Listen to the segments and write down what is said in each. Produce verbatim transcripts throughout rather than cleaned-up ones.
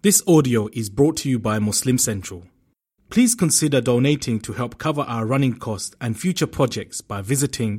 This audio is brought to you by Muslim Central. Please consider donating to help cover our running costs and future projects by visiting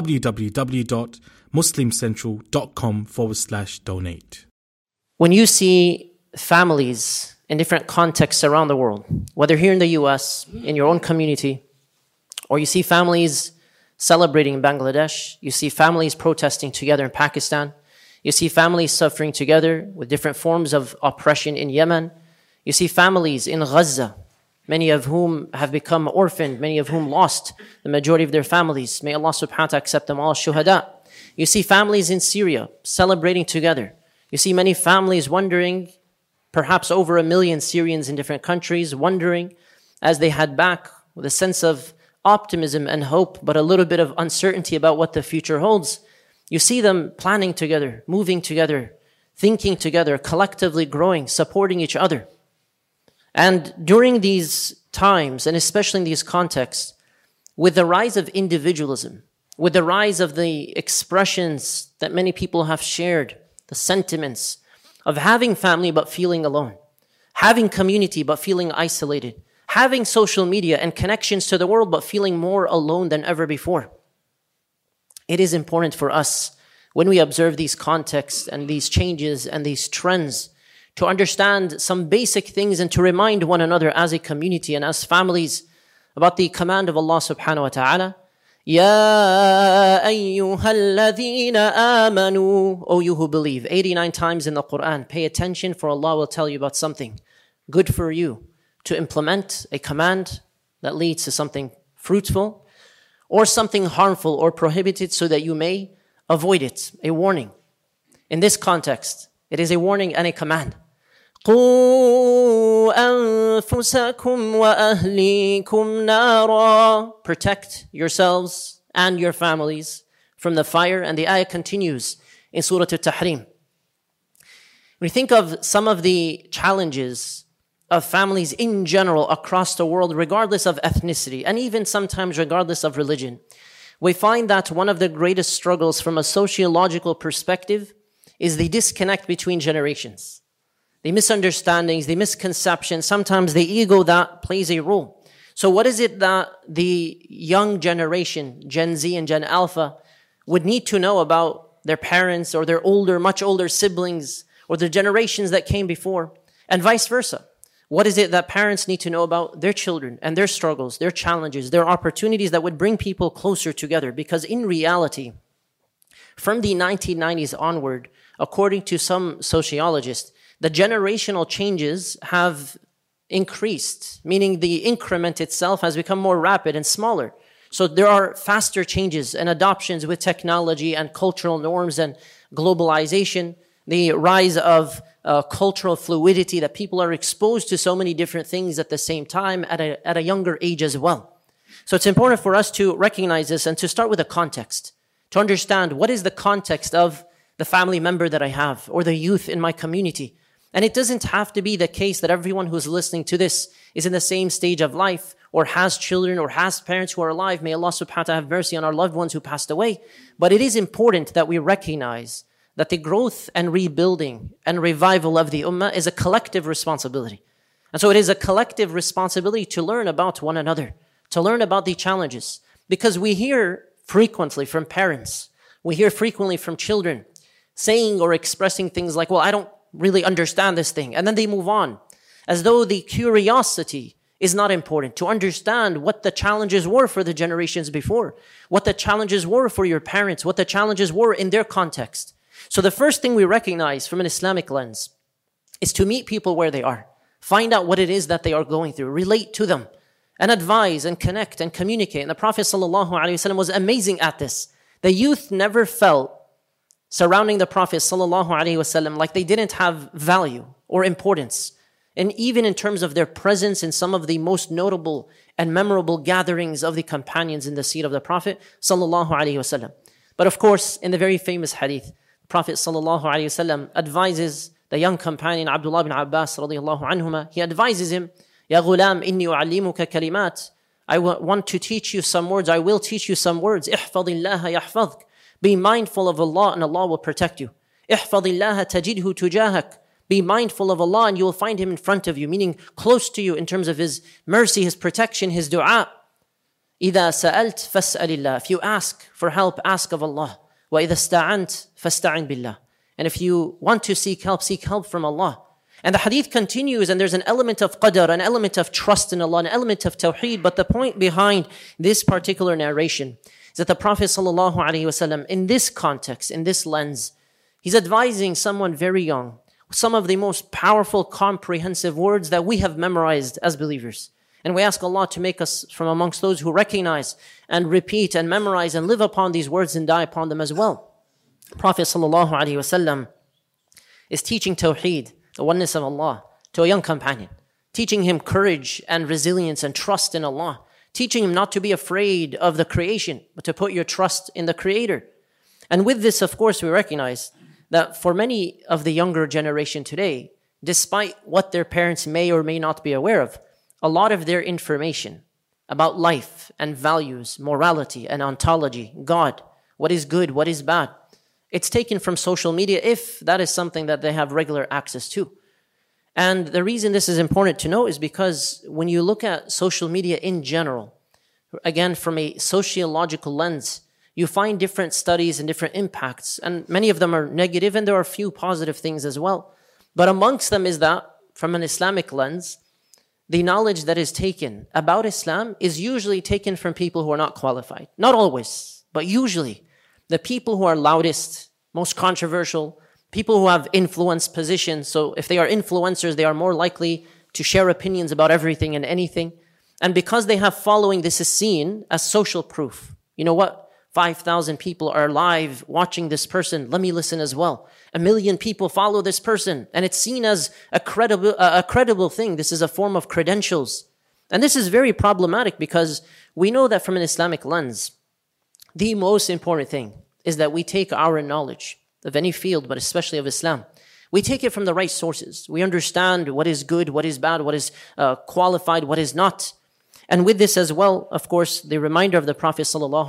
www.muslimcentral.com forward slash donate. When you see families in different contexts around the world, whether here in the U S, in your own community, or you see families celebrating in Bangladesh, you see families protesting together in Pakistan, you see families suffering together with different forms of oppression in Yemen, you see families in Gaza, many of whom have become orphaned, many of whom lost the majority of their families. May Allah subhanahu wa ta'ala accept them all as shuhada. You see families in Syria celebrating together. You see many families wondering, perhaps over a million Syrians in different countries, wondering as they head back with a sense of optimism and hope, but a little bit of uncertainty about what the future holds. You see them planning together, moving together, thinking together, collectively growing, supporting each other. And during these times, and especially in these contexts, with the rise of individualism, with the rise of the expressions that many people have shared, the sentiments of having family but feeling alone, having community but feeling isolated, having social media and connections to the world but feeling more alone than ever before. It is important for us, when we observe these contexts and these changes and these trends, to understand some basic things and to remind one another as a community and as families about the command of Allah subhanahu wa ta'ala. Ya ayyuhalladhina amanu, O you who believe. eighty-nine times in the Quran. Pay attention, for Allah will tell you about something good for you to implement, a command that leads to something fruitful, or something harmful or prohibited so that you may avoid it, a warning. In this context, it is a warning and a command. قُوا أَنفُسَكُمْ وَأَهْلِيكُمْ نَارًا. Protect yourselves and your families from the fire. And the ayah continues in Surah Al-Tahrim. When we think of some of the challenges of families in general across the world, regardless of ethnicity, and even sometimes regardless of religion, we find that one of the greatest struggles from a sociological perspective is the disconnect between generations. The misunderstandings, the misconceptions, sometimes the ego that plays a role. So what is it that the young generation, Gen Z and Gen Alpha, would need to know about their parents or their older, much older siblings or the generations that came before, and vice versa? What is it that parents need to know about their children and their struggles, their challenges, their opportunities that would bring people closer together? Because in reality, from the nineteen nineties onward, according to some sociologists, the generational changes have increased, meaning the increment itself has become more rapid and smaller. So there are faster changes and adoptions with technology and cultural norms and globalization, the rise of Uh, cultural fluidity, that people are exposed to so many different things at the same time at a, at a younger age as well. So it's important for us to recognize this and to start with a context, to understand what is the context of the family member that I have or the youth in my community. And it doesn't have to be the case that everyone who's listening to this is in the same stage of life or has children or has parents who are alive. May Allah subhanahu wa ta'ala have mercy on our loved ones who passed away. But it is important that we recognize that the growth and rebuilding and revival of the ummah is a collective responsibility. And so it is a collective responsibility to learn about one another, to learn about the challenges. Because we hear frequently from parents, we hear frequently from children saying or expressing things like, well, I don't really understand this thing. And then they move on, as though the curiosity is not important, to understand what the challenges were for the generations before, what the challenges were for your parents, what the challenges were in their context. So the first thing we recognize from an Islamic lens is to meet people where they are. Find out what it is that they are going through. Relate to them and advise and connect and communicate. And the Prophet ﷺ was amazing at this. The youth never felt surrounding the Prophet ﷺ like they didn't have value or importance. And even in terms of their presence in some of the most notable and memorable gatherings of the companions in the seat of the Prophet ﷺ. But of course, in the very famous hadith, Prophet ﷺ advises the young companion Abdullah ibn Abbas radiyallahu anhuma. He advises him, Ya ghulam, inni u'allimuka kalimat. I want to teach you some words. I will teach you some words. Ihfadillaha yahfadhk. Be mindful of Allah and Allah will protect you. Ihfadillaha tajidhu tujahak. Be mindful of Allah and you will find Him in front of you, meaning close to you in terms of His mercy, His protection, His dua. إِذَا سَأَلْتَ فَاسْأَلِ اللَّهِ. If you ask for help, ask of Allah. وَإِذَا اسْتَعَنْتَ فَاسْتَعِنْ بِاللَّهِ. And if you want to seek help, seek help from Allah. And the hadith continues, and there's an element of qadr, an element of trust in Allah, an element of tawheed. But the point behind this particular narration is that the Prophet ﷺ, in this context, in this lens, he's advising someone very young, some of the most powerful, comprehensive words that we have memorized as believers. And we ask Allah to make us from amongst those who recognize and repeat and memorize and live upon these words and die upon them as well. Prophet ﷺ is teaching tawheed, the oneness of Allah, to a young companion, teaching him courage and resilience and trust in Allah, teaching him not to be afraid of the creation, but to put your trust in the Creator. And with this, of course, we recognize that for many of the younger generation today, despite what their parents may or may not be aware of, a lot of their information about life and values, morality and ontology, God, what is good, what is bad, it's taken from social media, if that is something that they have regular access to. And the reason this is important to know is because when you look at social media in general, again, from a sociological lens, you find different studies and different impacts, and many of them are negative, and there are a few positive things as well. But amongst them is that, from an Islamic lens, the knowledge that is taken about Islam is usually taken from people who are not qualified. Not always, but usually. The people who are loudest, most controversial, people who have influence positions. So if they are influencers, they are more likely to share opinions about everything and anything. And because they have following, this is seen as social proof. You know what? five thousand people are live watching this person. Let me listen as well. A million people follow this person. And it's seen as a credible, a credible thing. This is a form of credentials. And this is very problematic because we know that from an Islamic lens, the most important thing is that we take our knowledge of any field, but especially of Islam. We take it from the right sources. We understand what is good, what is bad, what is uh, qualified, what is not. And with this as well, of course, the reminder of the Prophet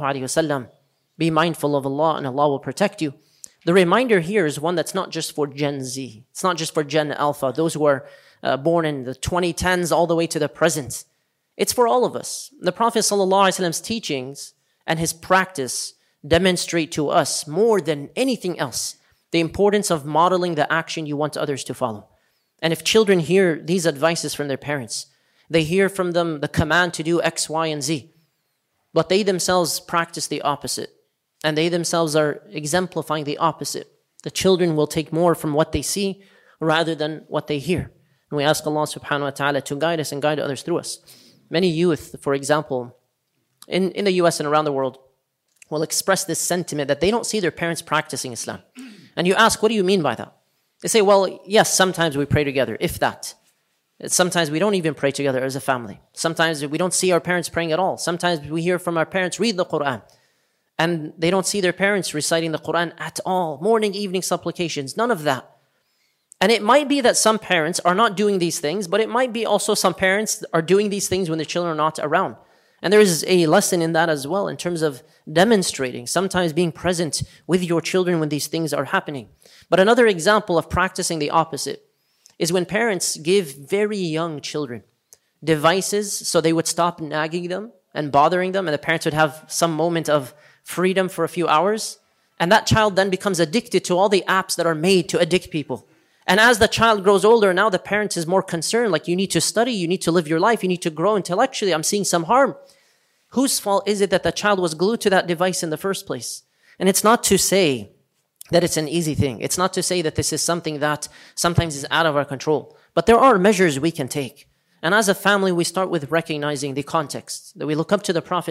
ﷺ, be mindful of Allah and Allah will protect you. The reminder here is one that's not just for Gen Z. It's not just for Gen Alpha, those who are uh, born in the twenty tens all the way to the present. It's for all of us. The Prophet ﷺ's teachings and his practice demonstrate to us more than anything else the importance of modeling the action you want others to follow. And if children hear these advices from their parents, they hear from them the command to do X, Y, and Z, but they themselves practice the opposite, and they themselves are exemplifying the opposite, the children will take more from what they see rather than what they hear. And we ask Allah subhanahu wa ta'ala to guide us and guide others through us. Many youth, for example, in, in the U S and around the world, will express this sentiment that they don't see their parents practicing Islam. And you ask, what do you mean by that? They say, well, yes, sometimes we pray together, if that. Sometimes we don't even pray together as a family. Sometimes we don't see our parents praying at all. Sometimes we hear from our parents, read the Quran. And they don't see their parents reciting the Quran at all. Morning, evening supplications, none of that. And it might be that some parents are not doing these things, but it might be also some parents are doing these things when their children are not around. And there is a lesson in that as well in terms of demonstrating, sometimes being present with your children when these things are happening. But another example of practicing the opposite is when parents give very young children devices so they would stop nagging them and bothering them, and the parents would have some moment of freedom for a few hours. And that child then becomes addicted to all the apps that are made to addict people. And as the child grows older, now the parent is more concerned, like you need to study, you need to live your life, you need to grow intellectually. I'm seeing some harm. Whose fault is it that the child was glued to that device in the first place? And it's not to say that it's an easy thing. It's not to say that this is something that sometimes is out of our control. But there are measures we can take. And as a family, we start with recognizing the context, that we look up to the Prophet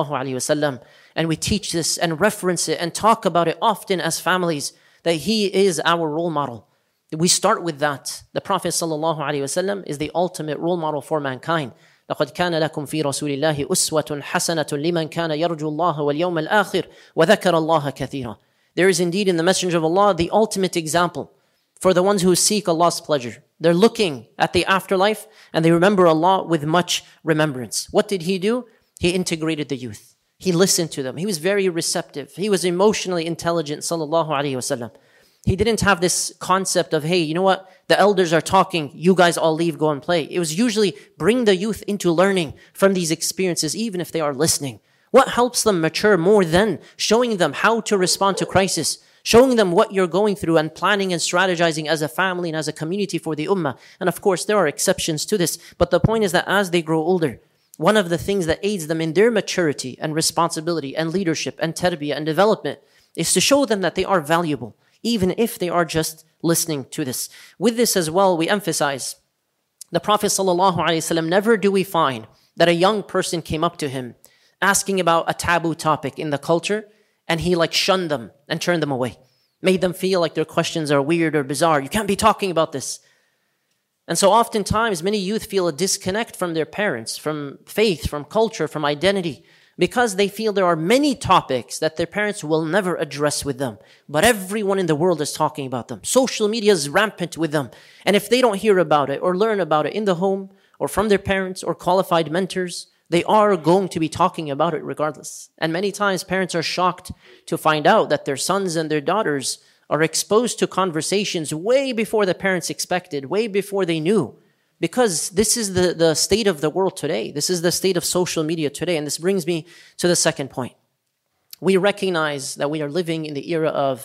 ﷺ and we teach this and reference it and talk about it often as families, that he is our role model. We start with that. The Prophet ﷺ is the ultimate role model for mankind. لَقَدْ كَانَ لَكُمْ فِي رَسُولِ اللَّهِ أُسْوَةٌ حَسَنَةٌ لِمَنْ كَانَ يَرْجُو اللَّهَ وَالْيَوْمَ الْآخِرِ وَذَكَرَ اللَّهَ كَثِيرًا. There is indeed in the Messenger of Allah the ultimate example for the ones who seek Allah's pleasure. They're looking at the afterlife and they remember Allah with much remembrance. What did he do? He integrated the youth. He listened to them. He was very receptive. He was emotionally intelligent, sallallahu alaihi wasallam. He didn't have this concept of, hey, you know what? The elders are talking. You guys all leave, go and play. It was usually bring the youth into learning from these experiences, even if they are listening. What helps them mature more than showing them how to respond to crisis, showing them what you're going through and planning and strategizing as a family and as a community for the ummah. And of course, there are exceptions to this. But the point is that as they grow older, one of the things that aids them in their maturity and responsibility and leadership and tarbiyah and development is to show them that they are valuable, even if they are just listening to this. With this as well, we emphasize the Prophet ﷺ, never do we find that a young person came up to him asking about a taboo topic in the culture, and he like shunned them and turned them away, made them feel like their questions are weird or bizarre. You can't be talking about this. And so oftentimes, many youth feel a disconnect from their parents, from faith, from culture, from identity, because they feel there are many topics that their parents will never address with them. But everyone in the world is talking about them. Social media is rampant with them. And if they don't hear about it or learn about it in the home or from their parents or qualified mentors, they are going to be talking about it regardless. And many times parents are shocked to find out that their sons and their daughters are exposed to conversations way before the parents expected, way before they knew. Because this is the, the state of the world today. This is the state of social media today. And this brings me to the second point. We recognize that we are living in the era of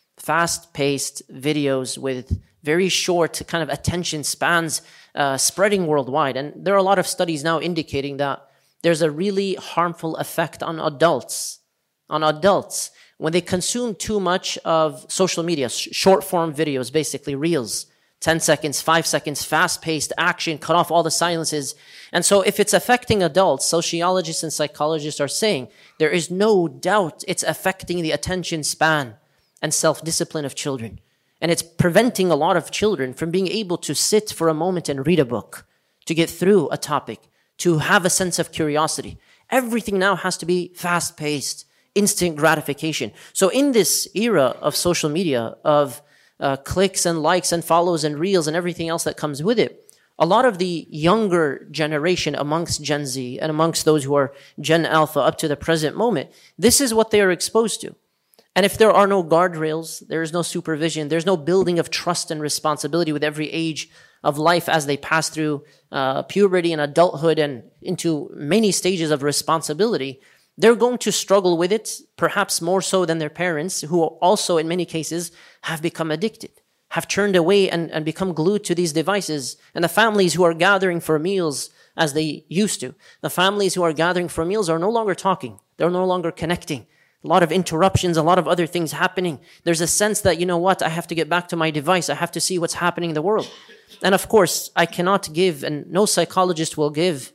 fast-paced videos with very short kind of attention spans uh, spreading worldwide. And there are a lot of studies now indicating that there's a really harmful effect on adults, on adults, when they consume too much of social media, short-form videos, basically reels, ten seconds, five seconds, fast-paced action, cut off all the silences. And so if it's affecting adults, sociologists and psychologists are saying there is no doubt it's affecting the attention span and self-discipline of children. And it's preventing a lot of children from being able to sit for a moment and read a book, to get through a topic, to have a sense of curiosity. Everything now has to be fast-paced, instant gratification. So in this era of social media, of uh, clicks and likes and follows and reels and everything else that comes with it, a lot of the younger generation amongst Gen Z and amongst those who are Gen Alpha up to the present moment, this is what they are exposed to. And if there are no guardrails, there is no supervision, there's no building of trust and responsibility with every age of life as they pass through uh, puberty and adulthood and into many stages of responsibility, they're going to struggle with it, perhaps more so than their parents, who also in many cases have become addicted, have turned away and, and become glued to these devices. And the families who are gathering for meals as they used to, the families who are gathering for meals are no longer talking. They're no longer connecting. A lot of interruptions, a lot of other things happening. There's a sense that, you know what, I have to get back to my device. I have to see what's happening in the world. And of course, I cannot give, and no psychologist will give,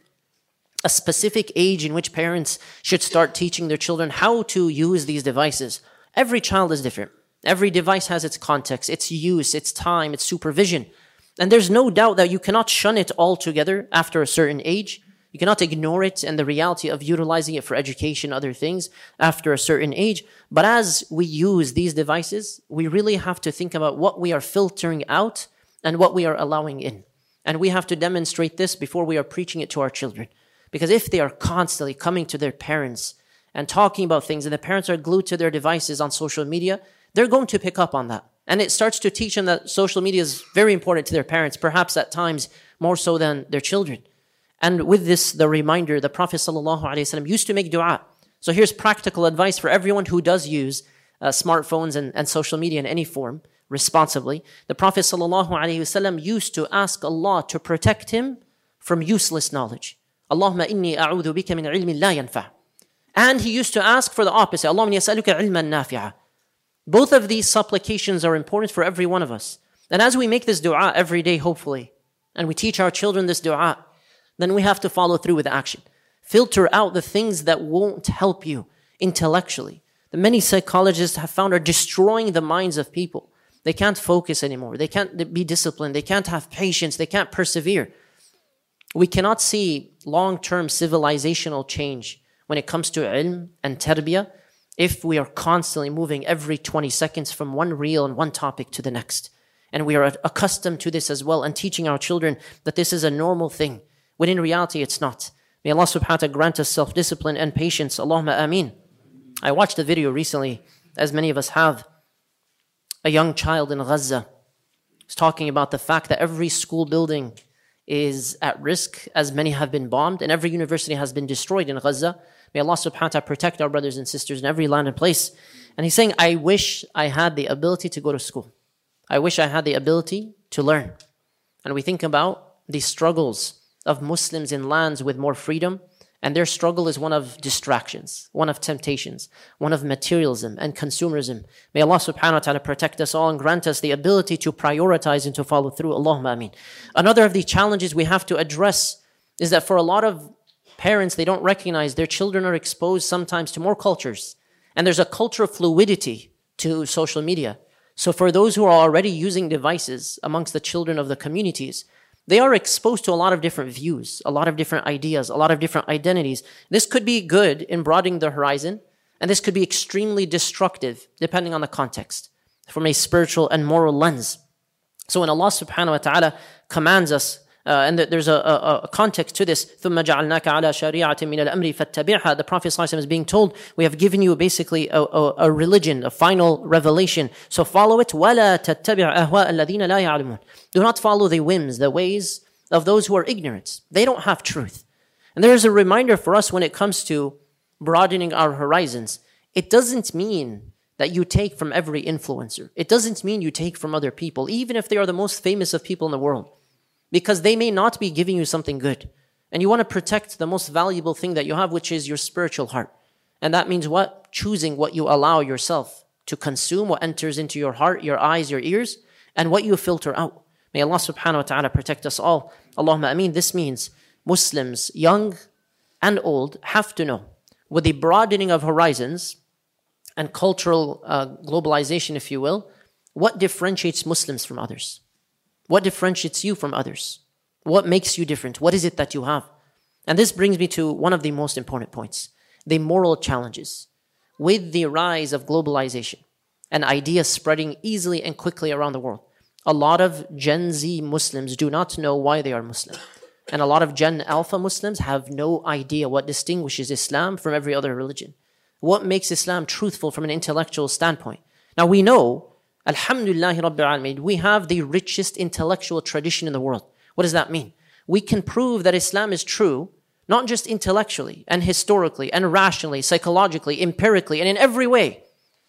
a specific age in which parents should start teaching their children how to use these devices. Every child is different. Every device has its context, its use, its time, its supervision. And there's no doubt that you cannot shun it altogether after a certain age. You cannot ignore it and the reality of utilizing it for education, other things, after a certain age. But as we use these devices, we really have to think about what we are filtering out and what we are allowing in. And we have to demonstrate this before we are preaching it to our children. Because if they are constantly coming to their parents and talking about things, and the parents are glued to their devices on social media, they're going to pick up on that. And it starts to teach them that social media is very important to their parents, perhaps at times more so than their children. And with this, the reminder, the Prophet ﷺ used to make dua. So here's practical advice for everyone who does use uh, smartphones and, and social media in any form responsibly. The Prophet ﷺ used to ask Allah to protect him from useless knowledge. Allahumma inni a'udhu bika min ilmin la yanfa'. And he used to ask for the opposite. Allahumma yas'aluka ilman nafi'a. Both of these supplications are important for every one of us. And as we make this dua every day, hopefully, and we teach our children this dua, then we have to follow through with action. Filter out the things that won't help you intellectually. The many psychologists have found are destroying the minds of people. They can't focus anymore. They can't be disciplined. They can't have patience. They can't persevere. We cannot see long-term civilizational change when it comes to ilm and tarbiyah if we are constantly moving every twenty seconds from one reel and one topic to the next. And we are accustomed to this as well and teaching our children that this is a normal thing, when in reality it's not. May Allah subhanahu wa ta'ala grant us self-discipline and patience. Allahumma ameen. I watched a video recently, as many of us have, a young child in Gaza. He's talking about the fact that every school building is at risk, as many have been bombed, and every university has been destroyed in Gaza. May Allah subhanahu wa ta'ala protect our brothers and sisters in every land and place. And he's saying, I wish I had the ability to go to school. I wish I had the ability to learn. And we think about the struggles of Muslims in lands with more freedom, and their struggle is one of distractions, one of temptations, one of materialism and consumerism. May Allah subhanahu wa ta'ala protect us all and grant us the ability to prioritize and to follow through. Allahumma ameen. Another of the challenges we have to address is that for a lot of parents, they don't recognize their children are exposed sometimes to more cultures. And there's a culture of fluidity to social media. So for those who are already using devices amongst the children of the communities, they are exposed to a lot of different views, a lot of different ideas, a lot of different identities. This could be good in broadening the horizon, and this could be extremely destructive depending on the context from a spiritual and moral lens. So when Allah subhanahu wa ta'ala commands us, Uh, and there's a, a, a context to this. ثُمَّ جَعَلْنَاكَ عَلَى شَرِيعَةٍ مِنَ الْأَمْرِ فَاتَّبِعْهَا. The Prophet ﷺ is being told, we have given you basically a, a, a religion, a final revelation. So follow it. وَلَا تَتَّبِعْ أَهْوَاءَ الَّذِينَ لَا يَعْلَمُونَ. Do not follow the whims, the ways of those who are ignorant. They don't have truth. And there's a reminder for us when it comes to broadening our horizons. It doesn't mean that you take from every influencer. It doesn't mean you take from other people, even if they are the most famous of people in the world. Because they may not be giving you something good. And you want to protect the most valuable thing that you have, which is your spiritual heart. And that means what? Choosing what you allow yourself to consume, what enters into your heart, your eyes, your ears, and what you filter out. May Allah subhanahu wa ta'ala protect us all. Allahumma ameen. This means Muslims, young and old, have to know, with the broadening of horizons and cultural uh, globalization, if you will, what differentiates Muslims from others. What differentiates you from others? What makes you different? What is it that you have? And this brings me to one of the most important points, the moral challenges. With the rise of globalization and ideas spreading easily and quickly around the world, a lot of Gen Z Muslims do not know why they are Muslim. And a lot of Gen Alpha Muslims have no idea what distinguishes Islam from every other religion. What makes Islam truthful from an intellectual standpoint? Now we know, Alhamdulillah Rabbil Alameen, we have the richest intellectual tradition in the world. What does that mean? We can prove that Islam is true, not just intellectually and historically and rationally, psychologically, empirically, and in every way.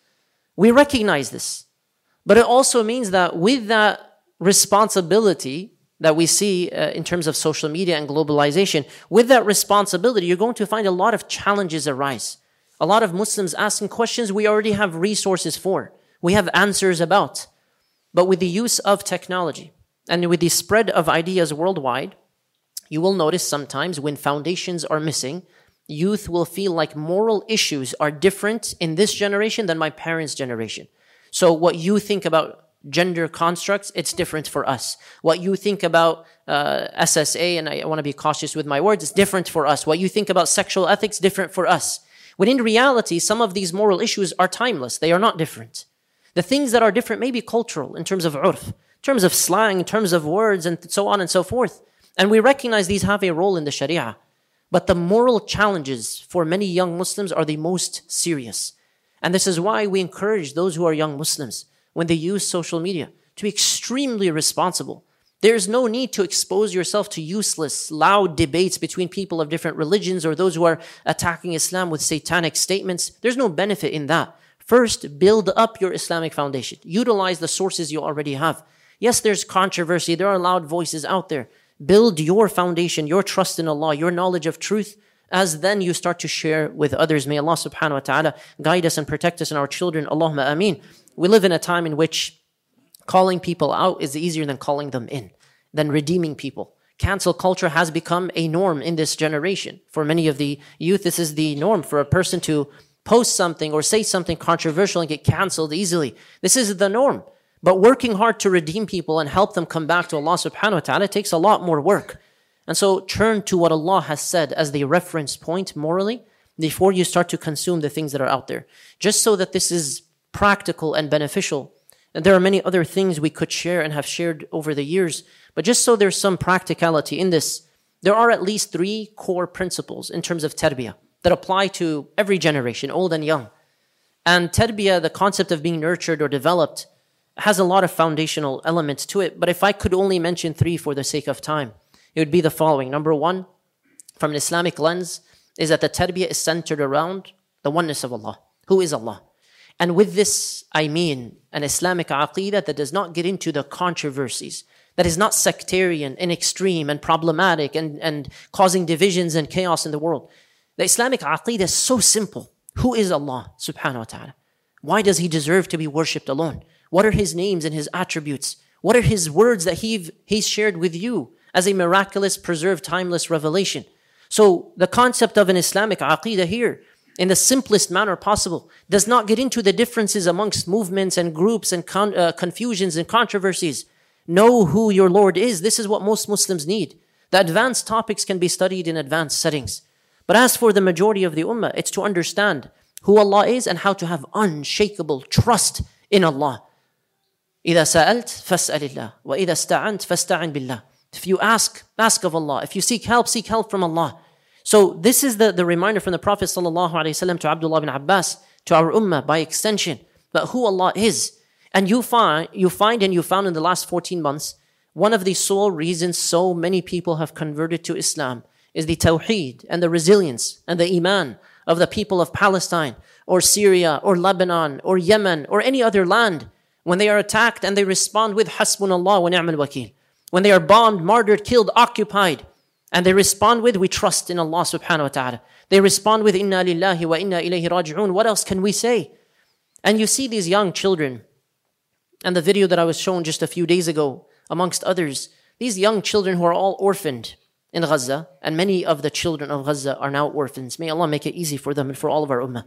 We recognize this. But it also means that with that responsibility that we see uh, in terms of social media and globalization, with that responsibility, you're going to find a lot of challenges arise. A lot of Muslims asking questions we already have resources for. We have answers about. But with the use of technology and with the spread of ideas worldwide, you will notice sometimes when foundations are missing, youth will feel like moral issues are different in this generation than my parents' generation. So what you think about gender constructs, it's different for us. What you think about uh, S S A, and I want to be cautious with my words, it's different for us. What you think about sexual ethics, different for us. When in reality, some of these moral issues are timeless. They are not different. The things that are different may be cultural in terms of urf, in terms of slang, in terms of words, and so on and so forth. And we recognize these have a role in the Sharia. But the moral challenges for many young Muslims are the most serious. And this is why we encourage those who are young Muslims, when they use social media, to be extremely responsible. There is no need to expose yourself to useless, loud debates between people of different religions or those who are attacking Islam with satanic statements. There's no benefit in that. First, build up your Islamic foundation. Utilize the sources you already have. Yes, there's controversy. There are loud voices out there. Build your foundation, your trust in Allah, your knowledge of truth, as then you start to share with others. May Allah subhanahu wa ta'ala guide us and protect us and our children. Allahumma ameen. We live in a time in which calling people out is easier than calling them in, than redeeming people. Cancel culture has become a norm in this generation. For many of the youth, this is the norm for a person to post something or say something controversial and get canceled easily. This is the norm. But working hard to redeem people and help them come back to Allah subhanahu wa ta'ala takes a lot more work. And so turn to what Allah has said as the reference point morally before you start to consume the things that are out there. Just so that this is practical and beneficial. And there are many other things we could share and have shared over the years. But just so there's some practicality in this, there are at least three core principles in terms of tarbiyah that apply to every generation, old and young. And tarbiyah, the concept of being nurtured or developed, has a lot of foundational elements to it, but if I could only mention three for the sake of time, it would be the following. Number one, from an Islamic lens, is that the tarbiyah is centered around the oneness of Allah. Who is Allah? And with this, I mean an Islamic aqeedah that does not get into the controversies, that is not sectarian and extreme and problematic and, and causing divisions and chaos in the world. The Islamic aqeedah is so simple. Who is Allah subhanahu wa ta'ala? Why does He deserve to be worshipped alone? What are His names and His attributes? What are His words that he, He's shared with you as a miraculous, preserved, timeless revelation? So the concept of an Islamic aqeedah here, in the simplest manner possible, does not get into the differences amongst movements and groups and con- uh, confusions and controversies. Know who your Lord is. This is what most Muslims need. The advanced topics can be studied in advanced settings. But as for the majority of the ummah, it's to understand who Allah is and how to have unshakable trust in Allah. إِذَا سَأَلْتَ فَاسْأَلِ اللَّهِ وَإِذَا اسْتَعَنْتَ فَاسْتَعِنْ بِاللَّهِ. If you ask, ask of Allah. If you seek help, seek help from Allah. So this is the, the reminder from the Prophet ﷺ to Abdullah bin Abbas, to our ummah by extension, but who Allah is. And you find, you find and you found in the last fourteen months, one of the sole reasons so many people have converted to Islam is the tawheed and the resilience and the iman of the people of Palestine or Syria or Lebanon or Yemen or any other land. When they are attacked and they respond with Hasbunallah wa ni'mal wakil. When they are bombed, martyred, killed, occupied, and they respond with, we trust in Allah subhanahu wa ta'ala. They respond with, inna lillahi wa inna ilayhi raji'un. What else can we say? And you see these young children, and the video that I was shown just a few days ago, amongst others, these young children who are all orphaned in Gaza, and many of the children of Gaza are now orphans. May Allah make it easy for them and for all of our ummah.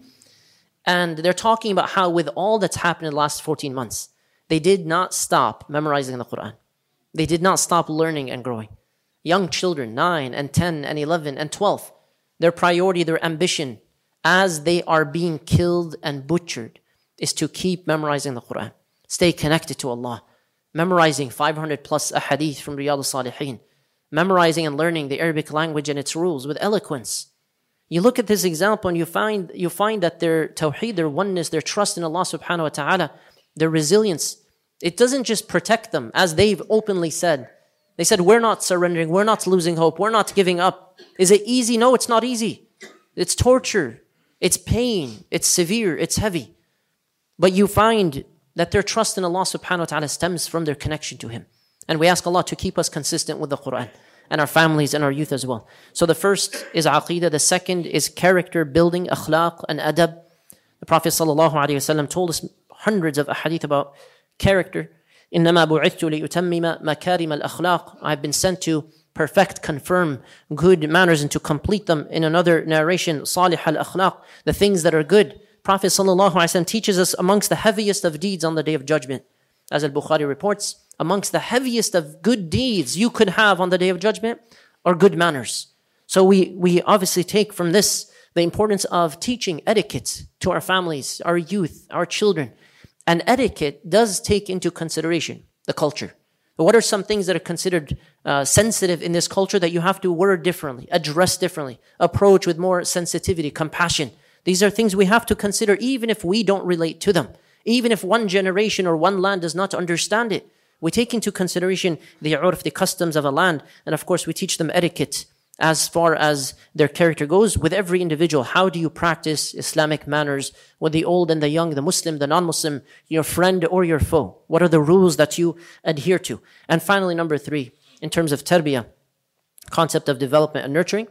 And they're talking about how with all that's happened in the last fourteen months, they did not stop memorizing the Quran. They did not stop learning and growing. Young children, nine and ten and eleven and twelve, their priority, their ambition, as they are being killed and butchered, is to keep memorizing the Quran. Stay connected to Allah. Memorizing five hundred plus ahadith from Riyadh al-Salihin. Memorizing and learning the Arabic language and its rules with eloquence. You look at this example and you find you find that their tawheed, their oneness, their trust in Allah subhanahu wa ta'ala, their resilience, it doesn't just protect them, as they've openly said. They said, we're not surrendering, we're not losing hope, we're not giving up. Is it easy? No, it's not easy. It's torture, it's pain, it's severe, it's heavy. But you find that their trust in Allah subhanahu wa ta'ala stems from their connection to Him. And we ask Allah to keep us consistent with the Quran, and our families and our youth as well. So the first is aqeedah, the second is character building, akhlaq and adab. The Prophet sallallahu alaihi wasallam told us hundreds of ahadith about character. إِنَّمَا بُعِثْتُ لِيُتَمِّمَ مَكَارِمَ الْأَخْلَاقِ. I've been sent to perfect, confirm good manners and to complete them. In another narration, صَالِحَ الْأَخْلَاقِ, the things that are good. Prophet sallallahu alaihi wasallam teaches us amongst the heaviest of deeds on the Day of Judgment. As Al-Bukhari reports, amongst the heaviest of good deeds you could have on the Day of Judgment are good manners. So we, we obviously take from this the importance of teaching etiquette to our families, our youth, our children. And etiquette does take into consideration the culture. But what are some things that are considered uh, sensitive in this culture that you have to word differently, address differently, approach with more sensitivity, compassion? These are things we have to consider even if we don't relate to them. Even if one generation or one land does not understand it. We take into consideration the urf, the customs of a land, and of course we teach them etiquette as far as their character goes. With every individual, how do you practice Islamic manners with the old and the young, the Muslim, the non-Muslim, your friend or your foe? What are the rules that you adhere to? And finally, number three, in terms of tarbiyah, concept of development and nurturing,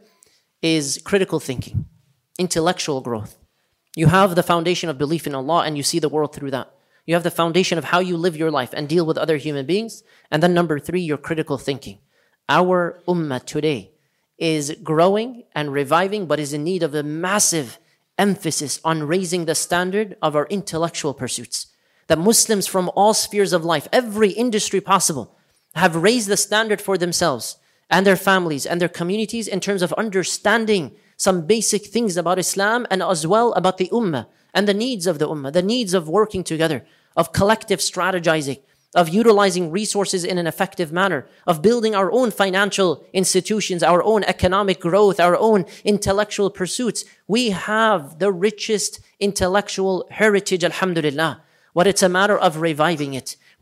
is critical thinking, intellectual growth. You have the foundation of belief in Allah and you see the world through that. You have the foundation of how you live your life and deal with other human beings. And then number three, your critical thinking. Our ummah today is growing and reviving, but is in need of a massive emphasis on raising the standard of our intellectual pursuits. That Muslims from all spheres of life, every industry possible, have raised the standard for themselves and their families and their communities in terms of understanding some basic things about Islam and as well about the ummah and the needs of the ummah, the needs of working together, of collective strategizing, of utilizing resources in an effective manner, of building our own financial institutions, our own economic growth, our own intellectual pursuits. We have the richest intellectual heritage, alhamdulillah. But it's a matter of reviving it,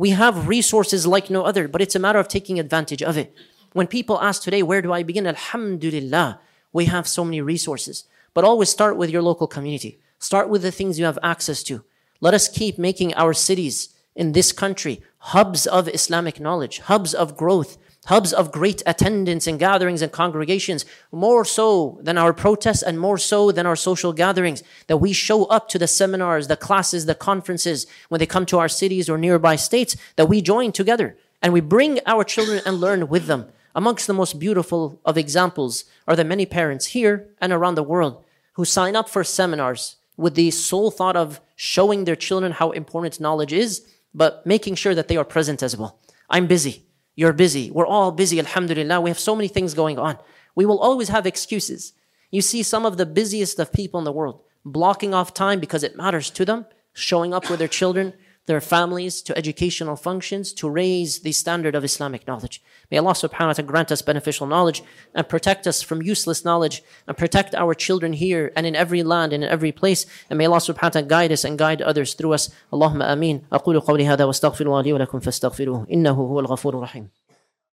We have resources like no other, but it's a matter of taking advantage of it. When people ask today, where do I begin? Alhamdulillah, we have so many resources. But always start with your local community. Start with the things you have access to. Let us keep making our cities in this country hubs of Islamic knowledge, hubs of growth, hubs of great attendance and gatherings and congregations, more so than our protests and more so than our social gatherings, that we show up to the seminars, the classes, the conferences, when they come to our cities or nearby states, that we join together and we bring our children and learn with them. Amongst the most beautiful of examples are the many parents here and around the world who sign up for seminars with the sole thought of showing their children how important knowledge is, but making sure that they are present as well. I'm busy. You're busy. We're all busy, alhamdulillah. We have so many things going on. We will always have excuses. You see some of the busiest of people in the world blocking off time because it matters to them, showing up with their children, their families, to educational functions, to raise the standard of Islamic knowledge. May Allah subhanahu wa ta'ala grant us beneficial knowledge and protect us from useless knowledge and protect our children here and in every land and in every place. And may Allah subhanahu wa ta'ala guide us and guide others through us. Allahumma ameen. أقول قولي هذا واستغفر الله لي ولكم فاستغفروه إنه هو الغفور الرحيم.